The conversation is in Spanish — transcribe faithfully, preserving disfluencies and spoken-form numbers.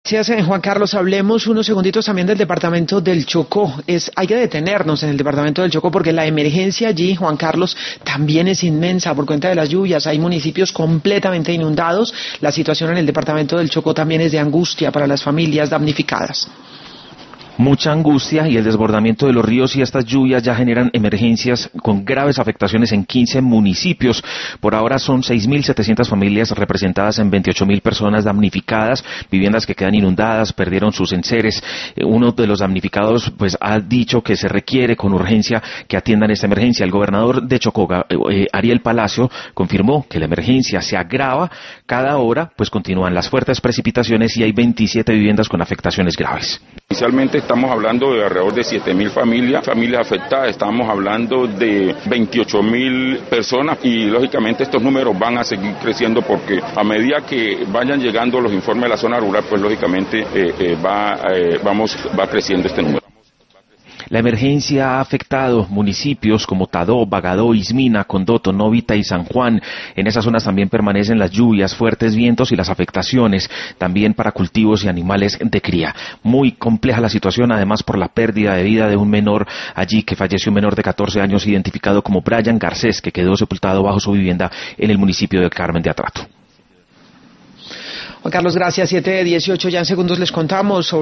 Gracias, Juan Carlos. Hablemos unos segunditos también del departamento del Chocó. Es, hay que detenernos en el departamento del Chocó porque la emergencia allí, Juan Carlos, también es inmensa por cuenta de las lluvias. Hay municipios completamente inundados. La situación en el departamento del Chocó también es de angustia para las familias damnificadas. Mucha angustia y el desbordamiento de los ríos y estas lluvias ya generan emergencias con graves afectaciones en quince municipios. Por ahora son seis mil setecientas familias representadas en veintiocho mil personas damnificadas, viviendas que quedan inundadas, perdieron sus enseres. Uno de los damnificados pues ha dicho que se requiere con urgencia que atiendan esta emergencia. El gobernador de Chocó, eh, Ariel Palacio, confirmó que la emergencia se agrava cada hora, pues continúan las fuertes precipitaciones y hay veintisiete viviendas con afectaciones graves. Inicialmente estamos hablando de alrededor de siete mil familias, familias afectadas, estamos hablando de veintiocho mil personas y lógicamente estos números van a seguir creciendo porque a medida que vayan llegando los informes de la zona rural, pues lógicamente eh, eh, va, eh, vamos, va creciendo este número. La emergencia ha afectado municipios como Tadó, Bagadó, Ismina, Condoto, Novita y San Juan. En esas zonas también permanecen las lluvias, fuertes vientos y las afectaciones, también para cultivos y animales de cría. Muy compleja la situación, además por la pérdida de vida de un menor allí que falleció, un menor de catorce años identificado como Brian Garcés, que quedó sepultado bajo su vivienda en el municipio de Carmen de Atrato. Juan Carlos, gracias. siete dieciocho, ya en segundos les contamos sobre